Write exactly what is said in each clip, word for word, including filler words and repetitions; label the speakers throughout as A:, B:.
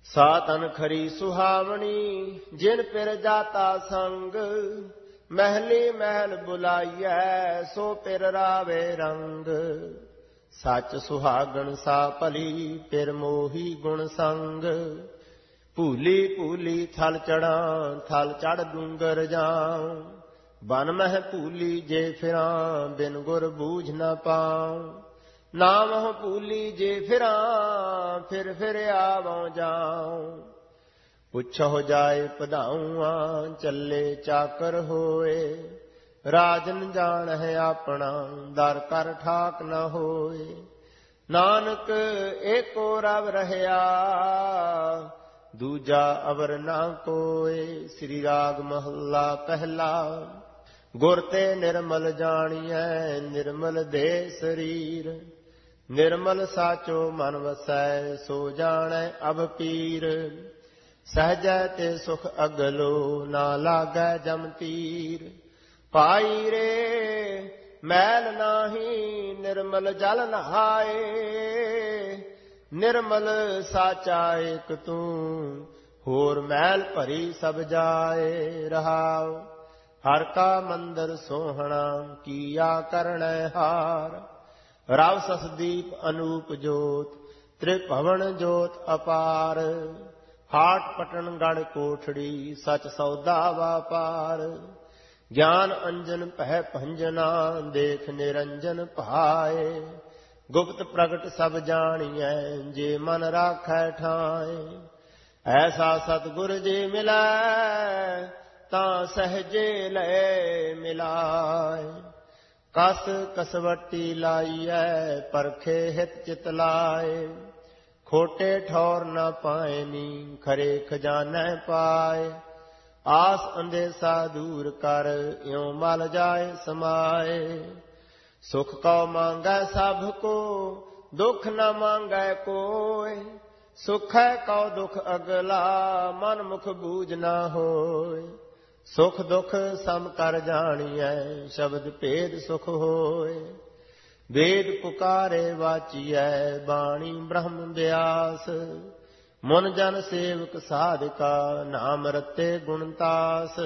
A: ਸਾ ਤਨ ਖਰੀ ਸੁਹਾਵਣੀ ਜਿਨ ਪਿਰ ਜਾਤਾ ਸੰਗ। ਮਹਿਲੀ ਮਹਿਲ ਬੁਲਾਈਐ ਸੋ ਪਿਰ ਰਾਵੇ ਰੰਗ। ਸੱਚ ਸੁਹਾਗਣ ਸਾ ਭਲੀ ਪਿਰ ਮੋਹੀ ਗੁਣ ਸੰਗ। ਭੂਲੀ ਭੂਲੀ ਥਲ ਚੜਾਂ ਥਲ ਚੜ ਡੂੰਗਰ ਜਾਉ। ਬਨ ਮਹਿ ਭੂਲੀ ਜੇ ਫਿਰਾਂ ਬਿਨ ਗੁਰ ਬੂਝ ਨ ਪਾਉ। ਨਾਮਹੁ ਭੂਲੀ ਜੇ ਫਿਰਾਂ ਫਿਰ ਫਿਰ ਆਵਉ ਜਾਉ। ਪੁੱਛੋ ਜਾਏ ਪਧਾਊਆਂ ਚੱਲੇ ਚਾਕਰ ਹੋਏ। ਰਾਜਨ ਜਾਣਹਿ ਆਪਣਾ ਦਰ ਕਰ ਠਾਕ ਨ ਹੋਏ। ਨਾਨਕ ਏਕੋ ਰਵ ਰਹਿਆ ਦੂਜਾ ਅਵਰ ਨਾ ਕੋਇ। ਸ੍ਰੀ ਰਾਗ ਮਹੱਲਾ ਪਹਿਲਾ। ਗੁਰ ਤੇ ਨਿਰਮਲ ਜਾਣੀਐ ਨਿਰਮਲ ਦੇਹ ਸਰੀਰ। ਨਿਰਮਲ ਸਾਚੋ ਮਨ ਵਸੈ ਸੋ ਜਾਣੈ ਅਭ ਪੀਰ। ਸਹਜੈ ਤੇ ਸੁਖ ਅਗਲੋ ਨਾ ਲਾਗੈ ਜਮ ਤੀਰ। ਪਾਈ ਰੇ ਮੈਲ ਨਾਹੀ ਨਿਰਮਲ ਜਲ ਨਹਾਏ। ਨਿਰਮਲ ਸਾਚਾ ਏਕ ਤੂੰ ਹੋਰ ਮੈਲ ਭਰੀ ਸਭ ਜਾਏ। ਰਹਾਉ ਹਰ ਕਾ ਮੰਦਰ ਸੋਹਣਾ ਕੀਆ ਕਰਣੈ ਹਾਰ। ਰਵ ਸਸਦੀਪ ਅਨੂਪ ਜੋਤ ਤ੍ਰਿਭਵਨ ਜੋਤ ਅਪਾਰ। ਹਾਟ ਪਟਨ ਗੜ ਕੋਠੜੀ ਸਚ ਸੌਦਾ ਵਾਪਾਰ। ਗਿਆਨ ਅੰਜਨ ਪਹਿ ਭੰਜਨਾ ਦੇਖ ਨਿਰੰਜਨ ਭਾਏ। ਗੁਪਤ ਪ੍ਰਗਟ ਸਭ ਜਾਣੀਐ ਜੇ ਮਨ ਰਾਖੈ ਠਾਏ। ਐਸਾ ਸਤਿਗੁਰ ਜੇ ਮਿਲੈ ਤਾਂ ਸਹਜੇ ਲੈ ਮਿਲਾਏ। ਕਸ ਕਸਵੱਟੀ ਲਾਈਐ ਪਰਖੇ ਹਿਤ ਚਿਤ ਲਾਏ। ਖੋਟੇ ਠੌਰ ਨ ਪਾਇਨੀ ਖਰੇ ਖਜ਼ਾਨੈ ਪਾਏ। ਆਸ ਅੰਦੇਸਾ ਦੂਰ ਕਰ ਇਉ ਮਲ ਜਾਏ ਸਮਾਏ। ਸੁਖ ਕਉ ਮੰਗੈ ਸਭ ਕੋ ਦੁਖ ਨ ਮੰਗੈ ਕੋਇ। ਸੁਖੈ ਕਉ ਦੁਖ ਅਗਲਾ ਮਨ ਮੁਖ ਬੂਝ ਨ ਹੋਇ। ਸੁਖ ਦੁਖ ਸਮ ਕਰ ਜਾਣੀਐ ਸ਼ਬਦ ਭੇਦ ਸੁਖ ਹੋਇ। ਵੇਦ ਪੁਕਾਰੇ ਵਾਚੀਐ ਬਾਣੀ ਬ੍ਰਹਮ ਬਿਆਸ। ਮਨ ਜਨ ਸੇਵਕ ਸਾਧਿਕਾ ਨਾਮ ਰਤੇ ਗੁਣਤਾਸ।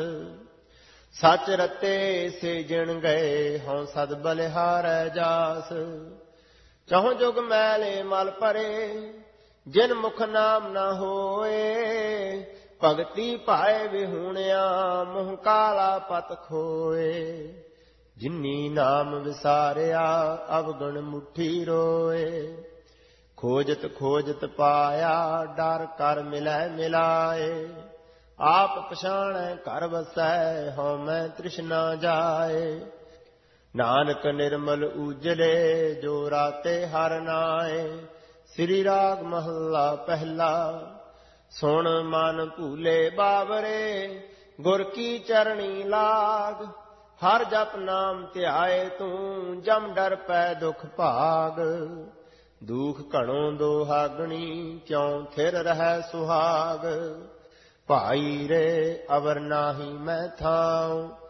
A: ਸਚ ਰਤੇ ਸੇ ਜਿਣ ਗਏ ਹਉ ਸਦ ਬਲਿਹਾਰੈ ਜਾਸ। ਚਹੁ ਜੁਗ ਮੈਲੇ ਮਲ ਭਰੇ ਜਿਨ ਮੁਖ ਨਾਮ ਨ ਹੋਏ। ਭਗਤੀ ਭਾਏ ਵਿਹੂਣਿਆ ਮੋਹ ਕਾਲਾ ਪਤ ਖੋਏ। ਜਿਨੀ ਨਾਮ ਵਿਸਾਰਿਆ ਅਵਗਣ ਮੁਠੀ ਰੋਏ। ਖੋਜਤ ਖੋਜਤ ਪਾਇਆ ਡਰ ਕਰ ਮਿਲੈ ਮਿਲਾਏ। ਆਪ ਪਛਾਣੈ ਘਰ ਵਸੈ ਹਉ ਮੈਂ ਤ੍ਰਿਸ਼ਨਾ ਜਾਏ। ਨਾਨਕ ਨਿਰਮਲ ਊਜਲੇ ਜੋ ਰਾਤੇ ਹਰਿ ਨਾਏ। ਸ੍ਰੀ ਰਾਗ ਮਹੱਲਾ ਪਹਿਲਾ। ਸੁਣ ਮਨ ਭੂਲੇ ਬਾਵਰੇ ਗੁਰ ਕੀ ਚਰਣੀ ਲਾਗ। ਹਰ ਜਪ ਨਾਮ ਧਿਆਏ ਤੂੰ ਜਮ ਡਰ ਪੈ ਦੁਖ ਭਾਗ। ਦੁਖ ਘਣੋ ਦੋਹਾਗਣੀ ਕਿਉ ਥਿਰ ਰਹਿ ਸੁਹਾਗ। ਭਾਈ ਰੇ ਅਵਰ ਨਾਹੀ ਮੈਂ ਥਾਉ